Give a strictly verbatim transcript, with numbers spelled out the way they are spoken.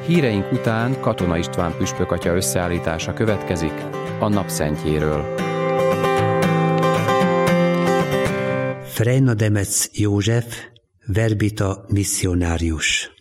Híreink után Katona István püspökatya összeállítása következik a napszentjéről. Frejna Demec József, verbita misszionárius.